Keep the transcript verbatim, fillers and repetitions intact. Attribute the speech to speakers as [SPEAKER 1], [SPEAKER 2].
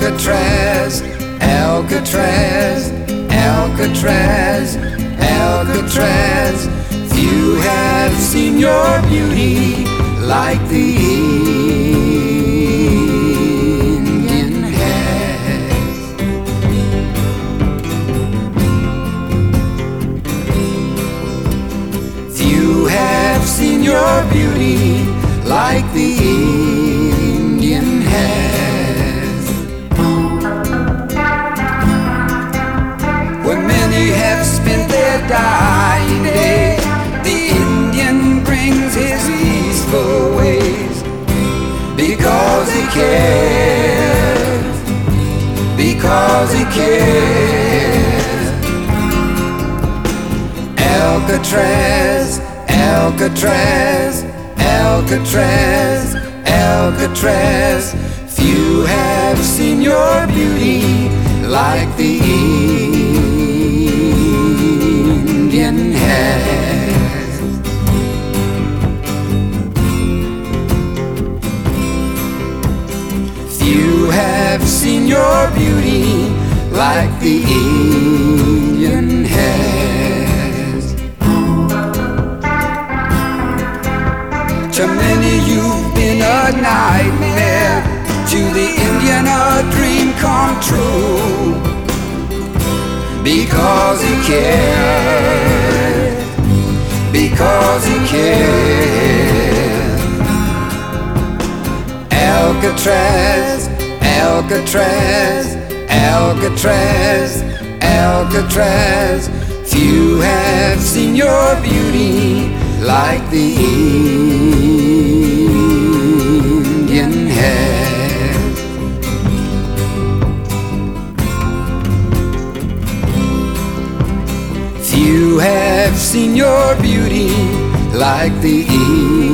[SPEAKER 1] Alcatraz, Alcatraz, Alcatraz, Alcatraz. Few have seen your beauty like the Indian has. Few have seen your beauty like the Indian has. Where many have spent their dying days, the Indian brings his peaceful ways, because he cares, because he cares. Alcatraz, Alcatraz, Alcatraz, Alcatraz. Few have seen your beauty like the Indian has. Few have seen your beauty like the Indian has. To many you've been a nightmare, to the Indian a dream come true, because he cares, because he cares. Alcatraz, Alcatraz, Alcatraz, Alcatraz. Few have seen your beauty like the Indian has. Few have seen your beauty like the Indian